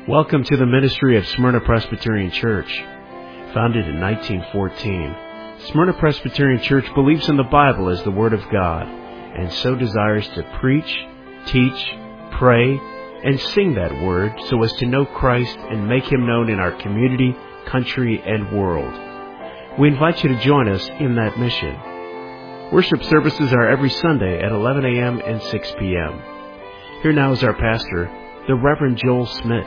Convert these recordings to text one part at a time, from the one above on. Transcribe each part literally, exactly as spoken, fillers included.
Welcome to the ministry of Smyrna Presbyterian Church. Founded in nineteen fourteen, Smyrna Presbyterian Church believes in the Bible as the Word of God, and so desires to preach, teach, pray, and sing that Word so as to know Christ and make Him known in our community, country, and world. We invite you to join us in that mission. Worship services are every Sunday at eleven a.m. and six p.m. Here now is our pastor, the Reverend Joel Smith.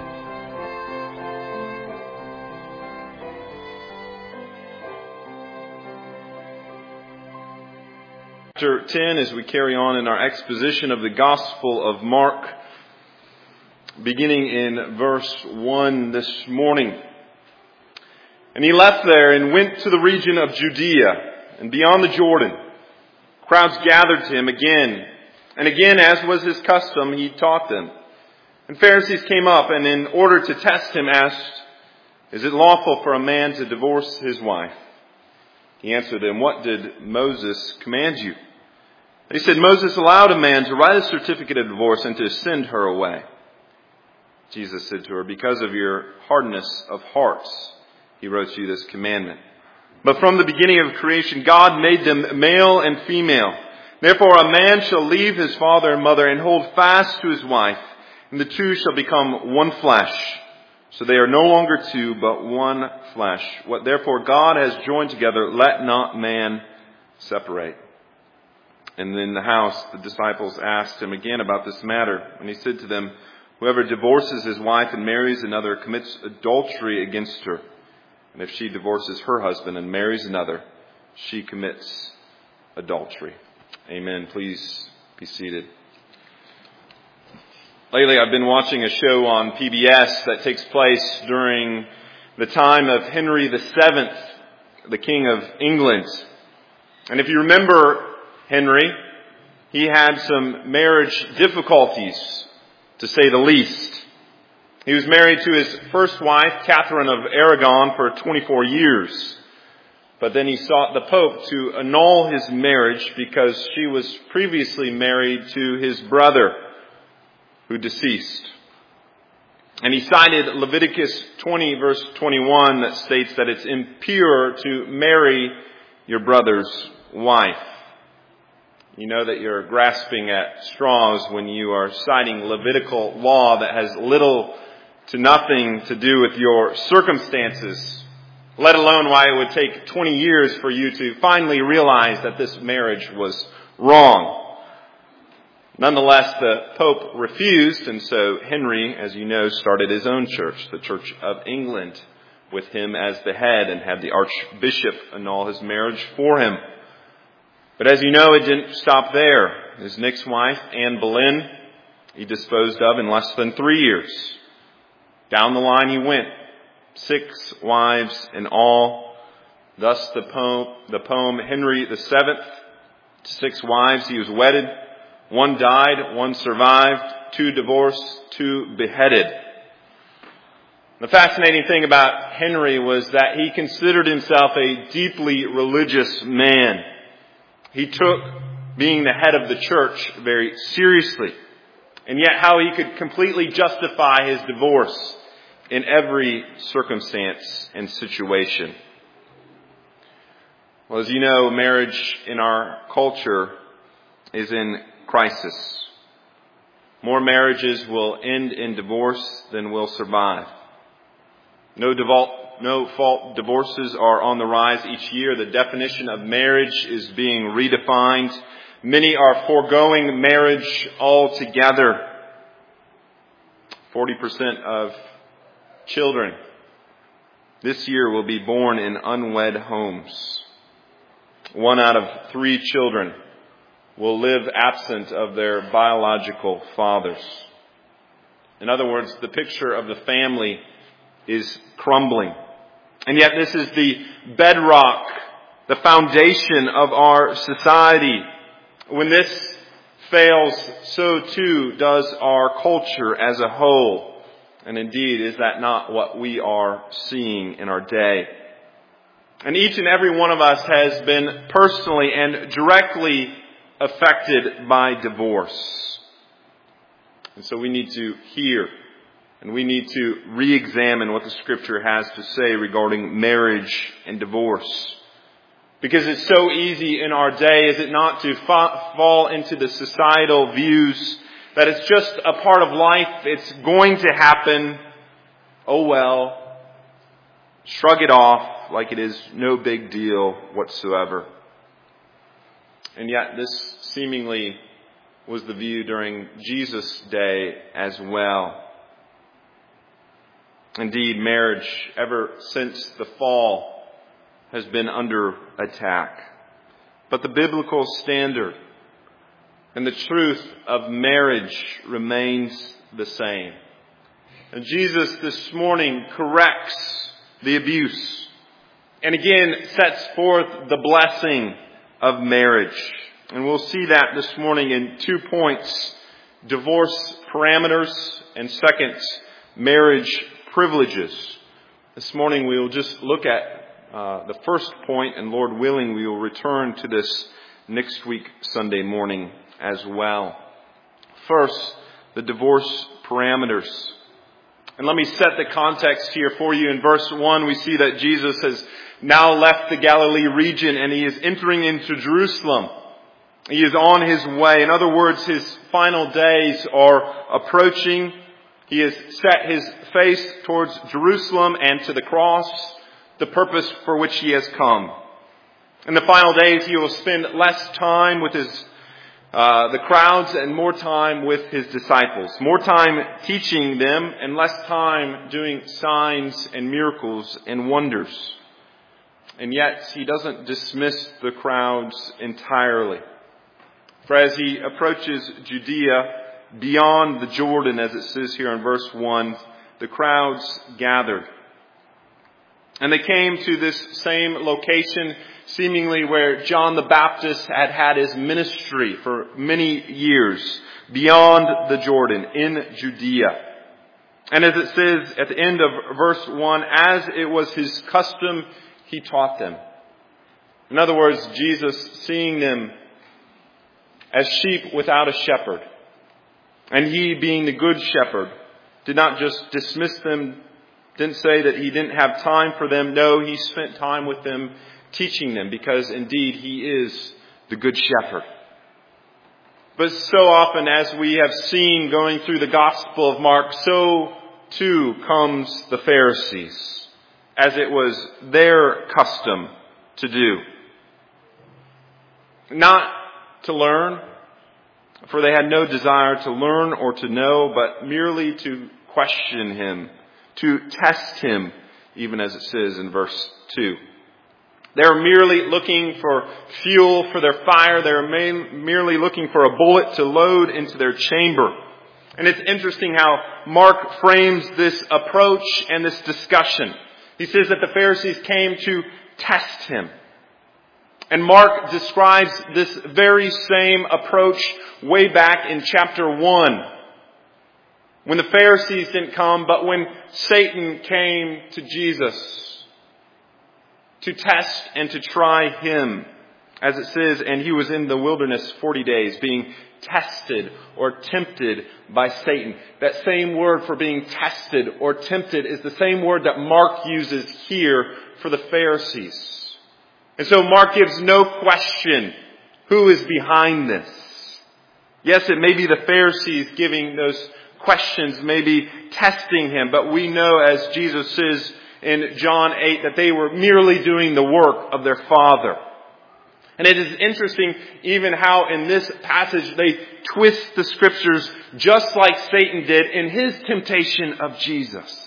Chapter ten, as we carry on in our exposition of the Gospel of Mark, beginning in verse one this morning. And he left there and went to the region of Judea and beyond the Jordan. Crowds gathered to him again, and again, as was his custom, he taught them. And Pharisees came up, and in order to test him, asked, "Is it lawful for a man to divorce his wife?" He answered them, "What did Moses command you?" They said, "Moses allowed a man to write a certificate of divorce and to send her away." Jesus said to her, "Because of your hardness of hearts, he wrote you this commandment. But from the beginning of creation, God made them male and female. Therefore a man shall leave his father and mother and hold fast to his wife, and the two shall become one flesh. So they are no longer two, but one flesh. What therefore God has joined together, let not man separate." And in the house, the disciples asked him again about this matter. And he said to them, "Whoever divorces his wife and marries another commits adultery against her. And if she divorces her husband and marries another, she commits adultery." Amen. Please be seated. Lately, I've been watching a show on P B S that takes place during the time of Henry the Seventh, the King of England. And if you remember Henry, he had some marriage difficulties, to say the least. He was married to his first wife, Catherine of Aragon, for twenty-four years. But then he sought the Pope to annul his marriage because she was previously married to his brother, who deceased. And he cited Leviticus twenty, verse twenty-one, that states that it's impure to marry your brother's wife. You know that you're grasping at straws when you are citing Levitical law that has little to nothing to do with your circumstances, let alone why it would take twenty years for you to finally realize that this marriage was wrong. Nonetheless, the Pope refused, and so Henry, as you know, started his own church, the Church of England, with him as the head, and had the Archbishop annul his marriage for him. But as you know, it didn't stop there. His next wife, Anne Boleyn, he disposed of in less than three years. Down the line he went, six wives in all. Thus the poem, the poem Henry the Seventh, to six wives he was wedded. One died, one survived, two divorced, two beheaded. The fascinating thing about Henry was that he considered himself a deeply religious man. He took being the head of the church very seriously. And yet how he could completely justify his divorce in every circumstance and situation. Well, as you know, marriage in our culture is in crisis. More marriages will end in divorce than will survive. No default, no fault divorces are on the rise each year. The definition of marriage is being redefined. Many are foregoing marriage altogether. forty percent of children this year will be born in unwed homes. One out of three children will live absent of their biological fathers. In other words, the picture of the family is crumbling. And yet this is the bedrock, the foundation of our society. When this fails, so too does our culture as a whole. And indeed, is that not what we are seeing in our day? And each and every one of us has been personally and directly affected by divorce. And so we need to hear And we need to re-examine what the Scripture has to say regarding marriage and divorce. Because it's so easy in our day, is it not, to fa- fall into the societal views that it's just a part of life, it's going to happen, oh well, shrug it off like it is no big deal whatsoever. And yet this seemingly was the view during Jesus' day as well. Indeed, marriage, ever since the fall, has been under attack. But the biblical standard and the truth of marriage remains the same. And Jesus this morning corrects the abuse and again sets forth the blessing of marriage. And we'll see that this morning in two points: divorce parameters, and second, marriage privileges. This morning we will just look at uh, the first point, and Lord willing, we will return to this next week, Sunday morning, as well. First, the divorce parameters. And let me set the context here for you. In verse one, we see that Jesus has now left the Galilee region and he is entering into Jerusalem. He is on his way. In other words, his final days are approaching. He has set his face towards Jerusalem and to the cross, the purpose for which he has come. In the final days, he will spend less time with his uh, the crowds and more time with his disciples. More time teaching them and less time doing signs and miracles and wonders. And yet, he doesn't dismiss the crowds entirely. For as he approaches Judea, beyond the Jordan, as it says here in verse one, the crowds gathered. And they came to this same location, seemingly where John the Baptist had had his ministry for many years, beyond the Jordan, in Judea. And as it says at the end of verse one, as it was his custom, he taught them. In other words, Jesus, seeing them as sheep without a shepherd, and he being the good shepherd, did not just dismiss them, didn't say that he didn't have time for them. No, he spent time with them, teaching them, because indeed he is the good shepherd. But so often, as we have seen going through the Gospel of Mark, so too comes the Pharisees, as it was their custom to do. Not to learn, for they had no desire to learn or to know, but merely to question him, to test him, even as it says in verse two. They're merely looking for fuel for their fire. They're merely looking for a bullet to load into their chamber. And it's interesting how Mark frames this approach and this discussion. He says that the Pharisees came to test him. And Mark describes this very same approach way back in chapter one, when the Pharisees didn't come, but when Satan came to Jesus to test and to try him. As it says, and he was in the wilderness forty days, being tested or tempted by Satan. That same word for being tested or tempted is the same word that Mark uses here for the Pharisees. And so Mark gives no question who is behind this. Yes, it may be the Pharisees giving those questions, maybe testing him, but we know, as Jesus says in John eight, that they were merely doing the work of their Father. And it is interesting even how in this passage they twist the Scriptures just like Satan did in his temptation of Jesus.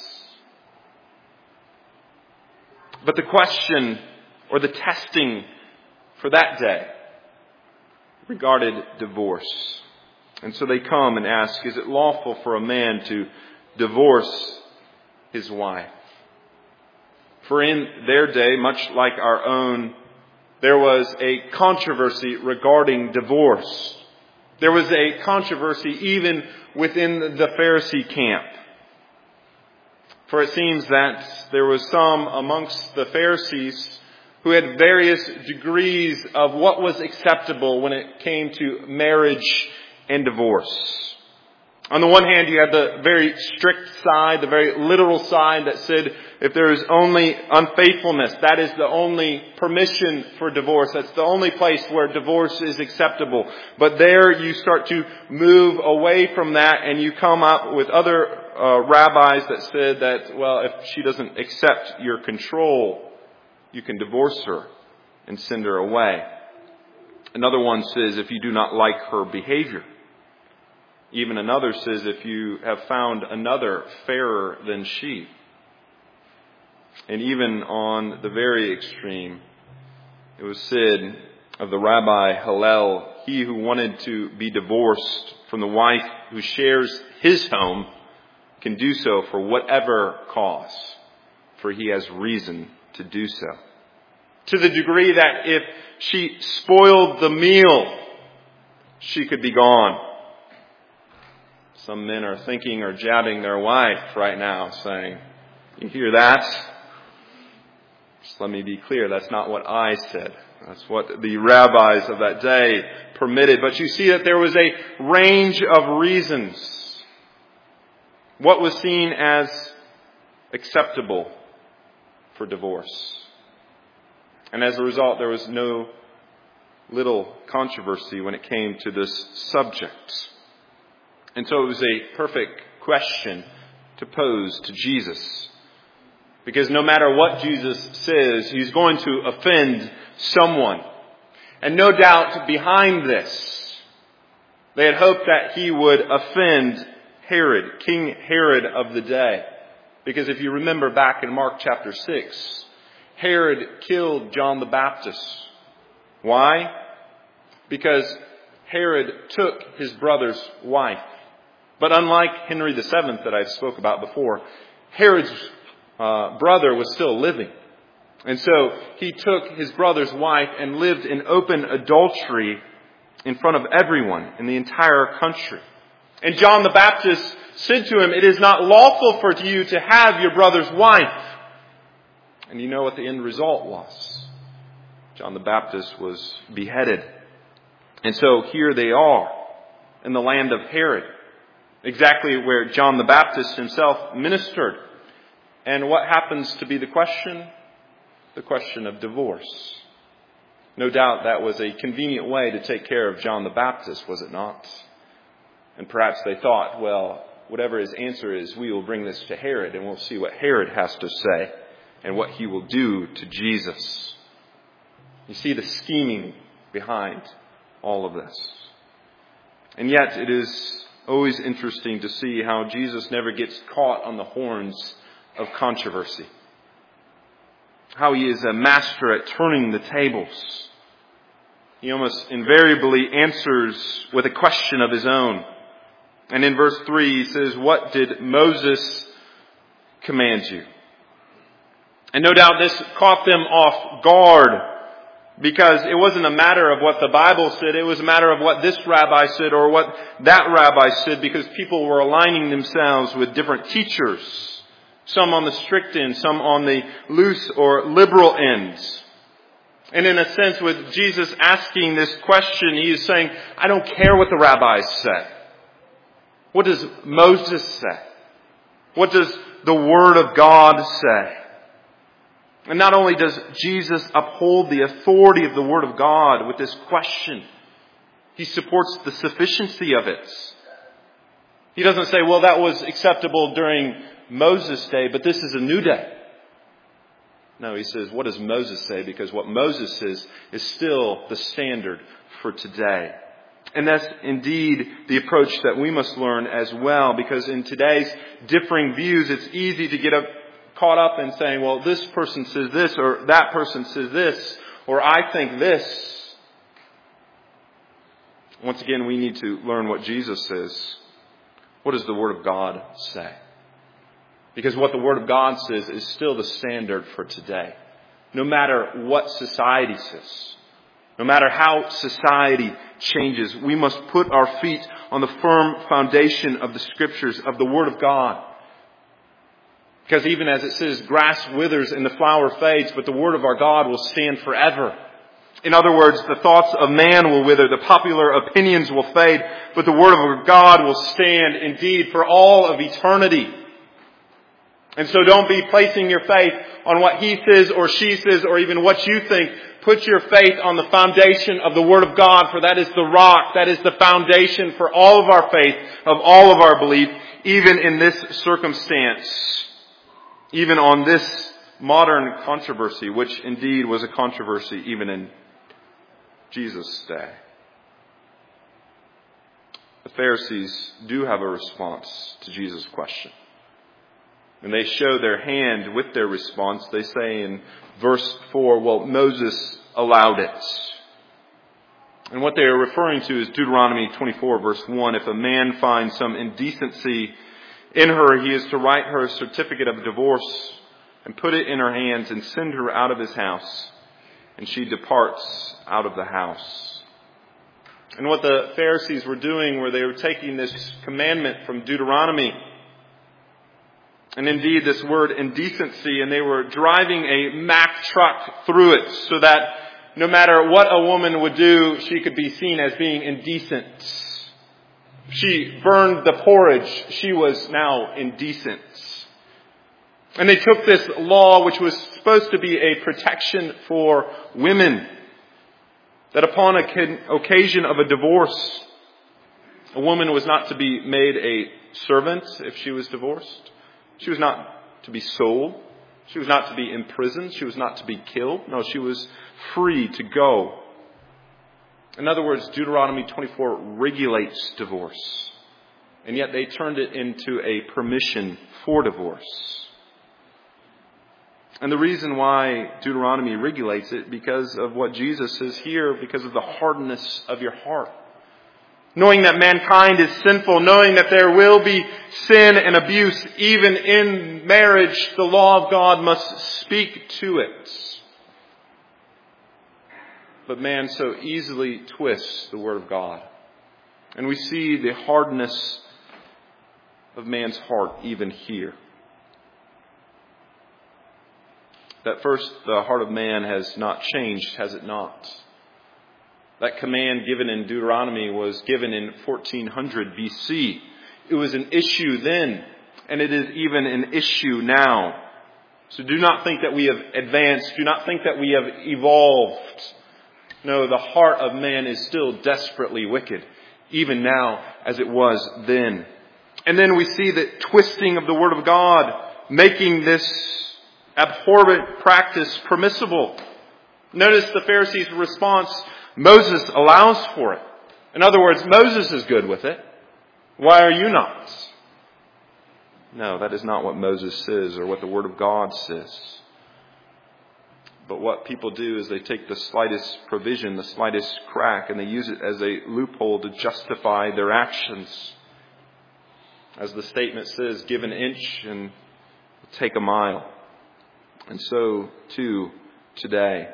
But the question, or the testing for that day, regarded divorce. And so they come and ask, is it lawful for a man to divorce his wife? For in their day, much like our own, there was a controversy regarding divorce. There was a controversy even within the Pharisee camp. For it seems that there was some amongst the Pharisees who had various degrees of what was acceptable when it came to marriage and divorce. On the one hand, you had the very strict side, the very literal side that said if there is only unfaithfulness, that is the only permission for divorce. That's the only place where divorce is acceptable. But there you start to move away from that, and you come up with other uh, rabbis that said that, well, if she doesn't accept your control, you can divorce her and send her away. Another one says if you do not like her behavior. Even another says if you have found another fairer than she. And even on the very extreme, it was said of the Rabbi Hillel, he who wanted to be divorced from the wife who shares his home can do so for whatever cause, for he has reason to do so. To the degree that if she spoiled the meal, she could be gone. Some men are thinking or jabbing their wife right now, saying, "You hear that? Just let me be clear, that's not what I said. That's what the rabbis of that day permitted." But you see that there was a range of reasons. What was seen as acceptable for divorce. And as a result, there was no little controversy when it came to this subject. And so it was a perfect question to pose to Jesus. Because no matter what Jesus says, he's going to offend someone. And no doubt behind this, they had hoped that he would offend Herod, King Herod of the day. Because if you remember back in Mark chapter six, Herod killed John the Baptist. Why? Because Herod took his brother's wife. But unlike Henry the seventh that I spoke about before, Herod's uh, brother was still living. And so he took his brother's wife and lived in open adultery in front of everyone in the entire country. And John the Baptist said to him, "It is not lawful for you to have your brother's wife." And you know what the end result was. John the Baptist was beheaded. And so here they are in the land of Herod. Exactly where John the Baptist himself ministered. And what happens to be the question? The question of divorce. No doubt that was a convenient way to take care of John the Baptist, was it not? And perhaps they thought, well, whatever his answer is, we will bring this to Herod and we'll see what Herod has to say and what he will do to Jesus. You see the scheming behind all of this. And yet it is always interesting to see how Jesus never gets caught on the horns of controversy. How he is a master at turning the tables. He almost invariably answers with a question of his own. And in verse three he says, "What did Moses command you?" And no doubt this caught them off guard. Because it wasn't a matter of what the Bible said. It was a matter of what this rabbi said or what that rabbi said. Because people were aligning themselves with different teachers. Some on the strict end, some on the loose or liberal end. And in a sense, with Jesus asking this question, he is saying, I don't care what the rabbis say. What does Moses say? What does the Word of God say? And not only does Jesus uphold the authority of the Word of God with this question, he supports the sufficiency of it. He doesn't say, well, that was acceptable during Moses' day, but this is a new day. No, he says, what does Moses say? Because what Moses says is still the standard for today. And that's indeed the approach that we must learn as well, because in today's differing views, it's easy to get up caught up in saying, well, this person says this, or that person says this, or I think this. Once again, we need to learn what Jesus says. What does the Word of God say? Because what the Word of God says is still the standard for today. No matter what society says, no matter how society changes, we must put our feet on the firm foundation of the Scriptures, of the Word of God. Because even as it says, grass withers and the flower fades, but the Word of our God will stand forever. In other words, the thoughts of man will wither, the popular opinions will fade, but the Word of God will stand indeed for all of eternity. And so don't be placing your faith on what he says or she says or even what you think. Put your faith on the foundation of the Word of God, for that is the rock, that is the foundation for all of our faith, of all of our belief, even in this circumstance, even on this modern controversy, which indeed was a controversy even in Jesus' day. The Pharisees do have a response to Jesus' question. And they show their hand with their response. They say in verse four, well, Moses allowed it. And what they are referring to is Deuteronomy twenty-four, verse one. If a man finds some indecency in her, he is to write her a certificate of divorce and put it in her hands and send her out of his house. And she departs out of the house. And what the Pharisees were doing were they were taking this commandment from Deuteronomy, and indeed this word indecency, and they were driving a Mack truck through it so that no matter what a woman would do, she could be seen as being indecent. She burned the porridge. She was now indecent. And they took this law, which was supposed to be a protection for women, that upon a occasion of a divorce, a woman was not to be made a servant if she was divorced. She was not to be sold. She was not to be imprisoned. She was not to be killed. No, she was free to go. In other words, Deuteronomy twenty-four regulates divorce. And yet they turned it into a permission for divorce. And the reason why Deuteronomy regulates it, because of what Jesus says here, because of the hardness of your heart. Knowing that mankind is sinful, knowing that there will be sin and abuse, even in marriage, the law of God must speak to it. But man so easily twists the Word of God. And we see the hardness of man's heart even here. That first, the heart of man has not changed, has it not? That command given in Deuteronomy was given in fourteen hundred B C. It was an issue then, and it is even an issue now. So do not think that we have advanced. Do not think that we have evolved. No, the heart of man is still desperately wicked, even now as it was then. And then we see that twisting of the Word of God, making this abhorrent practice permissible. Notice the Pharisees' response. Moses allows for it. In other words, Moses is good with it. Why are you not? No, that is not what Moses says or what the Word of God says. But what people do is they take the slightest provision, the slightest crack, and they use it as a loophole to justify their actions. As the statement says, give an inch and take a mile. And so, too, today.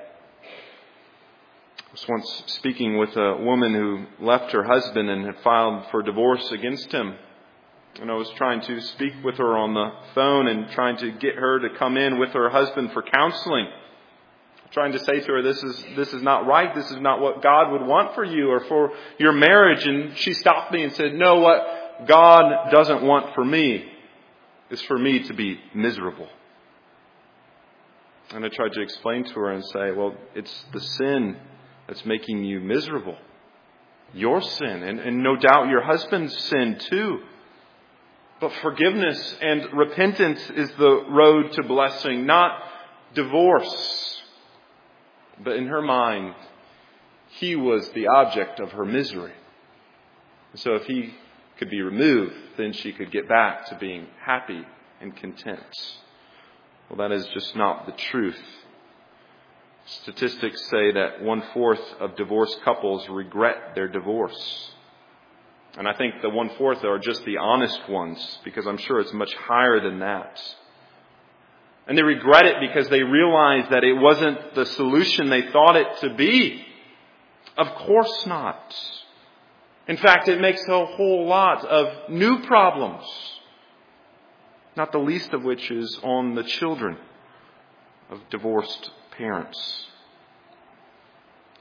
I was once speaking with a woman who left her husband and had filed for divorce against him. And I was trying to speak with her on the phone and trying to get her to come in with her husband for counseling. Trying to say to her, this is this is not right. This is not what God would want for you or for your marriage. And she stopped me and said, no, what God doesn't want for me is for me to be miserable. And I tried to explain to her and say, well, it's the sin that's making you miserable. Your sin, and, and no doubt your husband's sin too. But forgiveness and repentance is the road to blessing, not divorce. But in her mind, he was the object of her misery. So if he could be removed, then she could get back to being happy and content. Well, that is just not the truth. Statistics say that one-fourth of divorced couples regret their divorce. And I think the one-fourth are just the honest ones, because I'm sure it's much higher than that. And they regret it because they realize that it wasn't the solution they thought it to be. Of course not. In fact, it makes a whole lot of new problems. Not the least of which is on the children of divorced parents.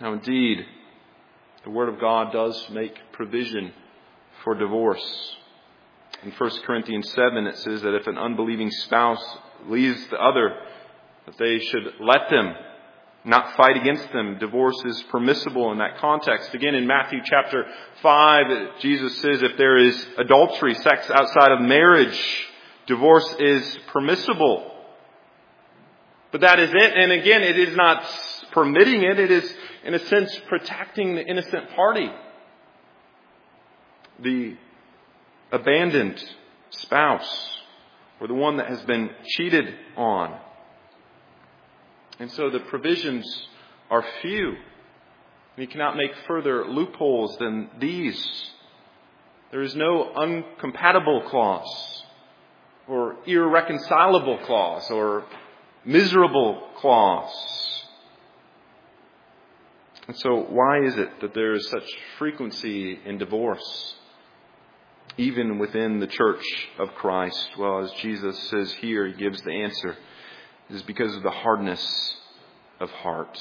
Now indeed, the Word of God does make provision for divorce. In First Corinthians seven it says that if an unbelieving spouse leaves the other, that they should let them, not fight against them. Divorce is permissible in that context. Again, in Matthew chapter five, Jesus says if there is adultery, sex outside of marriage, divorce is permissible. But that is it. And again, it is not permitting it. It is, in a sense, protecting the innocent party. The abandoned spouse, or the one that has been cheated on. And so the provisions are few. You cannot make further loopholes than these. There is no uncompatible clause, or irreconcilable clause, or miserable clause. And so why is it that there is such frequency in divorce, even within the church of Christ? Well, as Jesus says here, He gives the answer. It is because of the hardness of heart.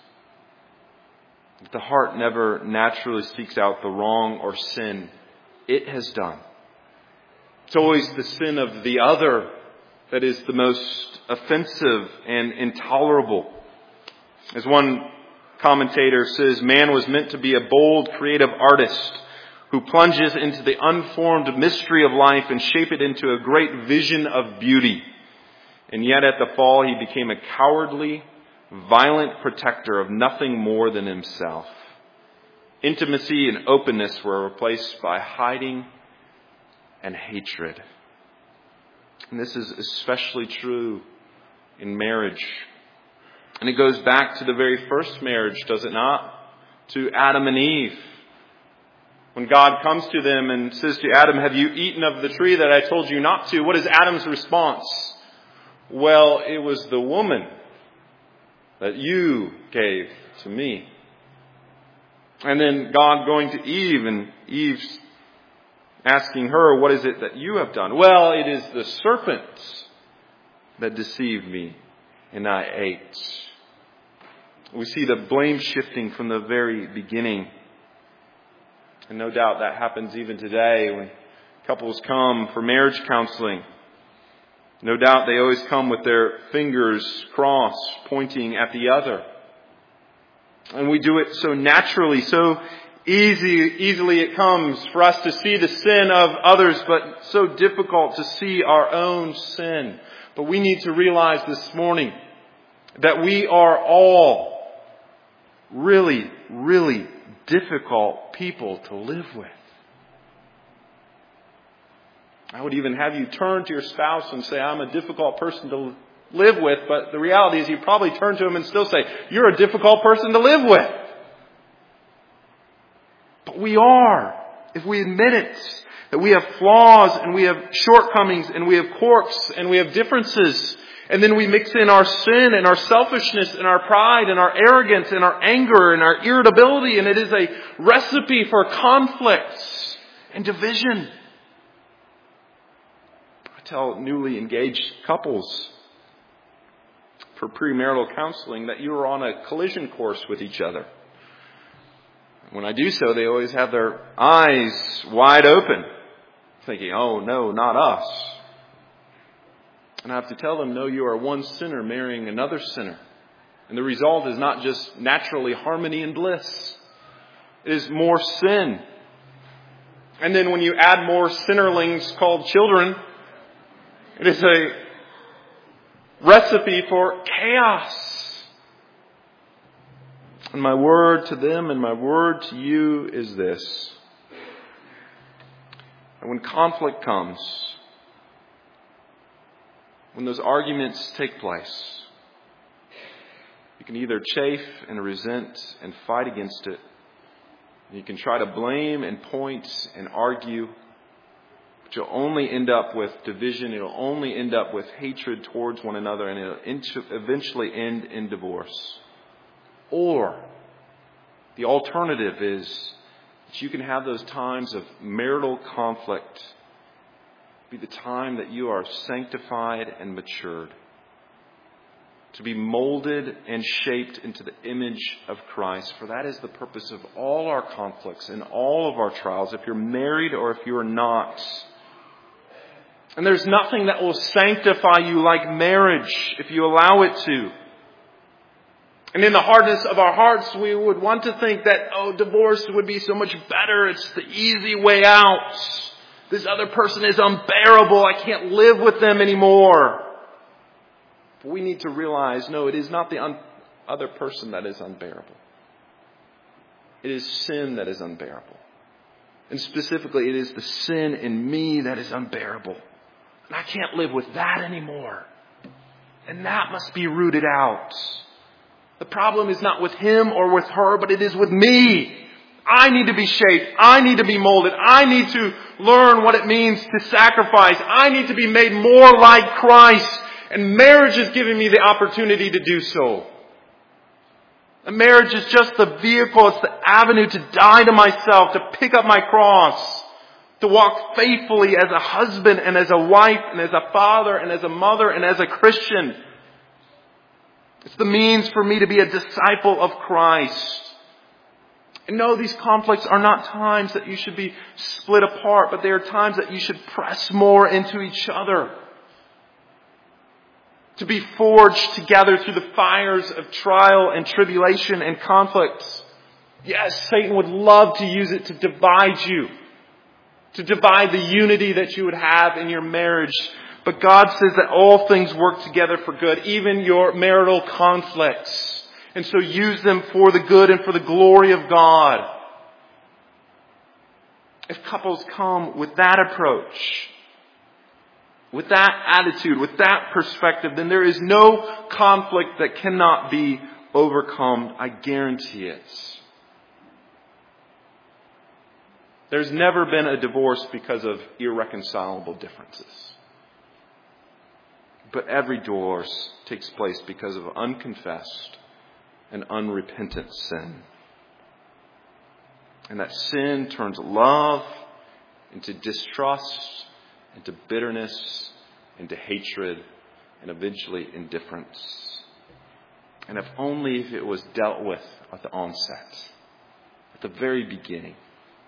The heart never naturally seeks out the wrong or sin it has done. It's always the sin of the other that is the most offensive and intolerable. As one commentator says, man was meant to be a bold, creative artist who plunges into the unformed mystery of life and shape it into a great vision of beauty. And yet at the fall, he became a cowardly, violent protector of nothing more than himself. Intimacy and openness were replaced by hiding and hatred. And this is especially true in marriage. And it goes back to the very first marriage, does it not? To Adam and Eve. When God comes to them and says to Adam, have you eaten of the tree that I told you not to? What is Adam's response? Well, it was the woman that you gave to me. And then God going to Eve, and Eve's asking her, what is it that you have done? Well, it is the serpent that deceived me, and I ate. We see the blame shifting from the very beginning. And no doubt that happens even today when couples come for marriage counseling. No doubt they always come with their fingers crossed, pointing at the other. And we do it so naturally, so easy, easily it comes for us to see the sin of others, but so difficult to see our own sin. But we need to realize this morning that we are all really, really difficult people to live with. I would even have you turn to your spouse and say, I'm a difficult person to live with, but the reality is you probably turn to him and still say, you're a difficult person to live with. But we are, if we admit it, that we have flaws and we have shortcomings and we have quirks and we have differences. And then we mix in our sin and our selfishness and our pride and our arrogance and our anger and our irritability. And it is a recipe for conflicts and division. I tell newly engaged couples for premarital counseling that you are on a collision course with each other. When I do so, they always have their eyes wide open, thinking, oh no, not us. And I have to tell them, no, you are one sinner marrying another sinner. And the result is not just naturally harmony and bliss. It is more sin. And then when you add more sinnerlings called children, it is a recipe for chaos. And my word to them and my word to you is this. And when conflict comes, when those arguments take place, you can either chafe and resent and fight against it. You can try to blame and point and argue, but you'll only end up with division. It'll only end up with hatred towards one another, and it'll eventually end in divorce. Or the alternative is that you can have those times of marital conflict be the time that you are sanctified and matured. to be molded and shaped into the image of Christ. For that is the purpose of all our conflicts and all of our trials, if you're married or if you are not. And there's nothing that will sanctify you like marriage if you allow it to. And in the hardness of our hearts, we would want to think that, oh, divorce would be so much better. It's the easy way out. This other person is unbearable. I can't live with them anymore. But we need to realize, no, it is not the un- other person that is unbearable. It is sin that is unbearable. And specifically, it is the sin in me that is unbearable. And I can't live with that anymore. And that must be rooted out. The problem is not with him or with her, but it is with me. I need to be shaped. I need to be molded. I need to learn what it means to sacrifice. I need to be made more like Christ. And marriage is giving me the opportunity to do so. And marriage is just the vehicle. It's the avenue to die to myself, to pick up my cross, to walk faithfully as a husband and as a wife and as a father and as a mother and as a Christian. It's the means for me to be a disciple of Christ. And no, these conflicts are not times that you should be split apart, but they are times that you should press more into each other. To be forged together through the fires of trial and tribulation and conflicts. Yes, Satan would love to use it to divide you. To divide the unity that you would have in your marriage. But God says that all things work together for good, even your marital conflicts. And so use them for the good and for the glory of God. If couples come with that approach, with that attitude, with that perspective, then there is no conflict that cannot be overcome. I guarantee it. There's never been a divorce because of irreconcilable differences. But every divorce takes place because of unconfessed and unrepentant sin. And that sin turns love into distrust, into bitterness, into hatred, and eventually indifference. And if only if it was dealt with at the onset, at the very beginning,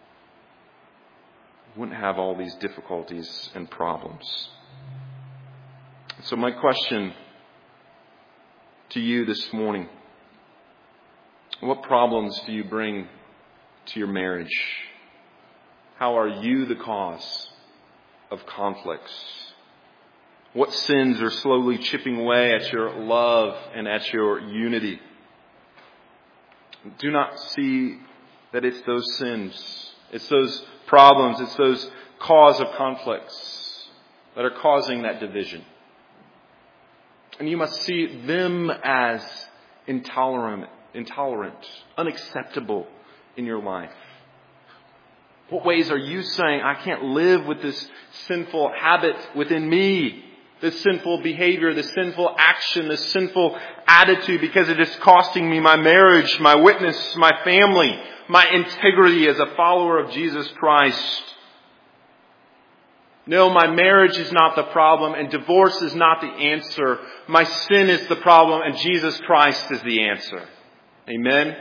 we wouldn't have all these difficulties and problems. So my question to you this morning, what problems do you bring to your marriage? How are you the cause of conflicts? What sins are slowly chipping away at your love and at your unity? Do not see that it's those sins, it's those problems, it's those cause of conflicts that are causing that division. And you must see them as intolerant, intolerant, unacceptable in your life. What ways are you saying, I can't live with this sinful habit within me, this sinful behavior, this sinful action, this sinful attitude, because it is costing me my marriage, my witness, my family, my integrity as a follower of Jesus Christ? No, my marriage is not the problem, and divorce is not the answer. My sin is the problem, and Jesus Christ is the answer. Amen?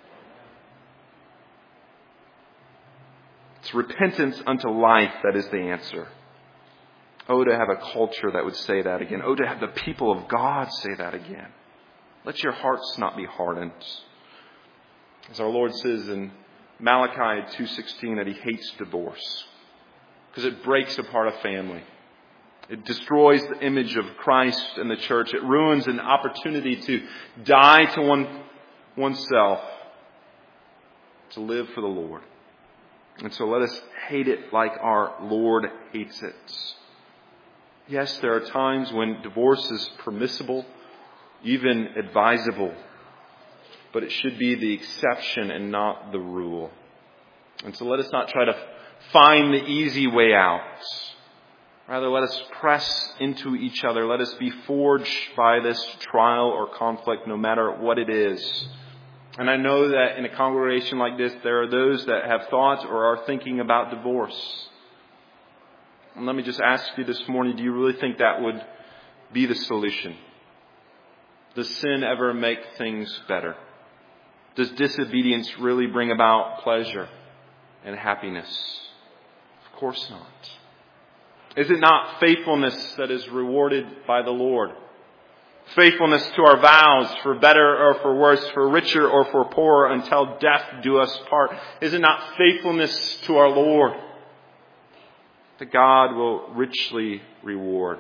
It's repentance unto life that is the answer. Oh, to have a culture that would say that again. Oh, to have the people of God say that again. Let your hearts not be hardened. As our Lord says in Malachi two sixteen that He hates divorce. Because it breaks apart a family. It destroys the image of Christ and the church. It ruins an opportunity to die to one, oneself, to live for the Lord. And so let us hate it like our Lord hates it. Yes, there are times when divorce is permissible, even advisable. But it should be the exception and not the rule. And so let us not try to find the easy way out. Rather, let us press into each other. Let us be forged by this trial or conflict, no matter what it is. And I know that in a congregation like this, there are those that have thoughts or are thinking about divorce. And let me just ask you this morning, do you really think that would be the solution? Does sin ever make things better? Does disobedience really bring about pleasure and happiness? Of course not. Is it not faithfulness that is rewarded by the Lord? Faithfulness to our vows, for better or for worse, for richer or for poorer, until death do us part. Is it not faithfulness to our Lord that God will richly reward?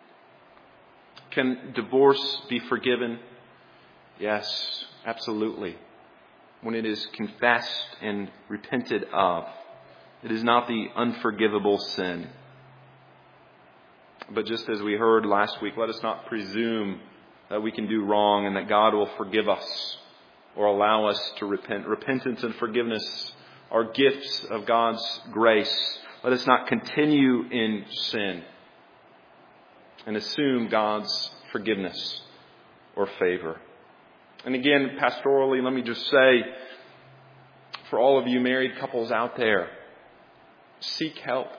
Can divorce be forgiven? Yes, absolutely. When it is confessed and repented of. It is not the unforgivable sin. But just as we heard last week, let us not presume that we can do wrong and that God will forgive us or allow us to repent. Repentance and forgiveness are gifts of God's grace. Let us not continue in sin and assume God's forgiveness or favor. And again, pastorally, let me just say, for all of you married couples out there, seek help.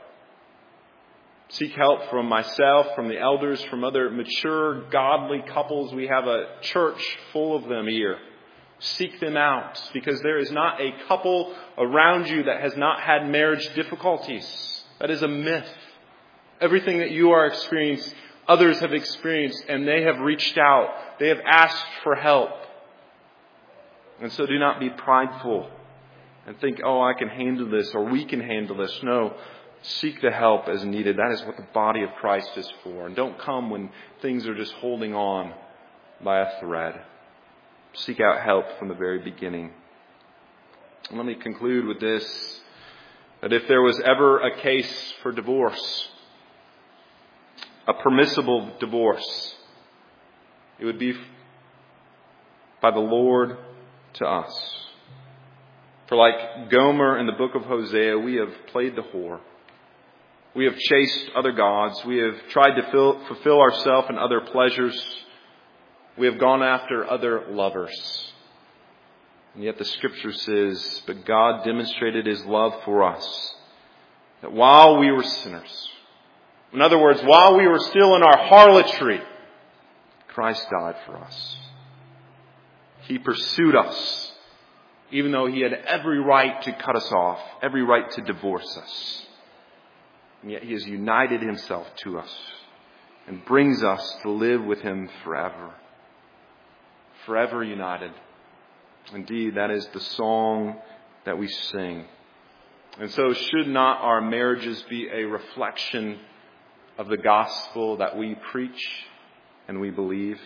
Seek help from myself, from the elders, from other mature, godly couples. We have a church full of them here. Seek them out, because there is not a couple around you that has not had marriage difficulties. That is a myth. Everything that you are experiencing, others have experienced, and they have reached out. They have asked for help. And so do not be prideful and think, oh, I can handle this, or we can handle this. No. Seek the help as needed. That is what the body of Christ is for. And don't come when things are just holding on by a thread. Seek out help from the very beginning. And let me conclude with this, that if there was ever a case for divorce, a permissible divorce, it would be by the Lord to us. For like Gomer in the book of Hosea, we have played the whore. We have chased other gods. We have tried to fill, fulfill ourselves in other pleasures. We have gone after other lovers. And yet the Scripture says, but God demonstrated His love for us, that while we were sinners, in other words, while we were still in our harlotry, Christ died for us. He pursued us, even though He had every right to cut us off, every right to divorce us. And yet He has united Himself to us and brings us to live with Him forever. Forever united. Indeed, that is the song that we sing. And so should not our marriages be a reflection of the gospel that we preach and we believe?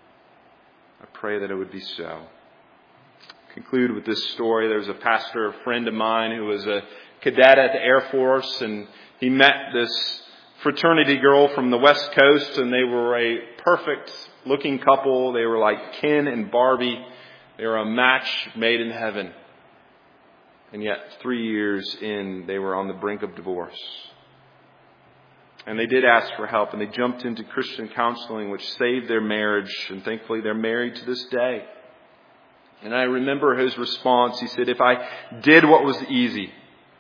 I pray that it would be so. Conclude with this story. There was a pastor, a friend of mine, who was a cadet at the Air Force, and he met this fraternity girl from the West Coast, and they were a perfect looking couple. They were like Ken and Barbie. They were a match made in heaven. And yet three years in, they were on the brink of divorce. And they did ask for help, and they jumped into Christian counseling, which saved their marriage, and thankfully they're married to this day. And I remember his response. He said, if I did what was easy,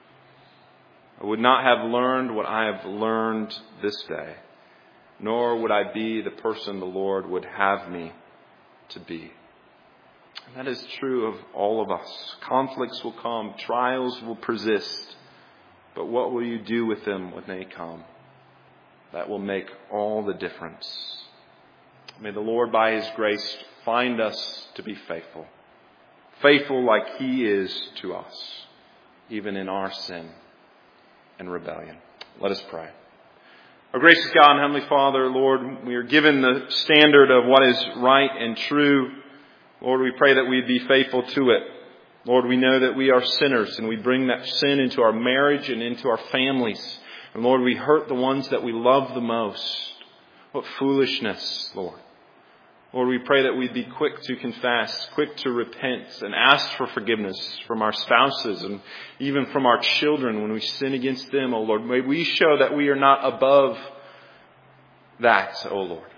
I would not have learned what I have learned this day, nor would I be the person the Lord would have me to be. And that is true of all of us. Conflicts will come. Trials will persist. But what will you do with them when they come? That will make all the difference. May the Lord, by His grace, find us to be faithful. Faithful like He is to us, even in our sin and rebellion. Let us pray. Our gracious God and Heavenly Father, Lord, we are given the standard of what is right and true. Lord, we pray that we'd be faithful to it. Lord, we know that we are sinners, and we bring that sin into our marriage and into our families. And Lord, we hurt the ones that we love the most. What foolishness, Lord. Lord, we pray that we'd be quick to confess, quick to repent, and ask for forgiveness from our spouses and even from our children when we sin against them, O Lord. May we show that we are not above that, O Lord.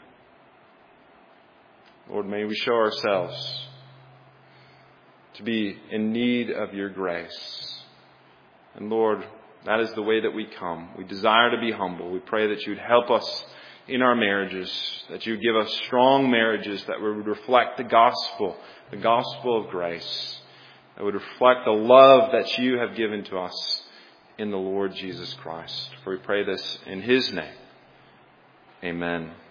Lord, may we show ourselves to be in need of your grace. And Lord, that is the way that we come. We desire to be humble. We pray that you'd help us in our marriages, that you would give us strong marriages that would reflect the gospel, the gospel of grace, that would reflect the love that you have given to us in the Lord Jesus Christ. For we pray this in His name. Amen.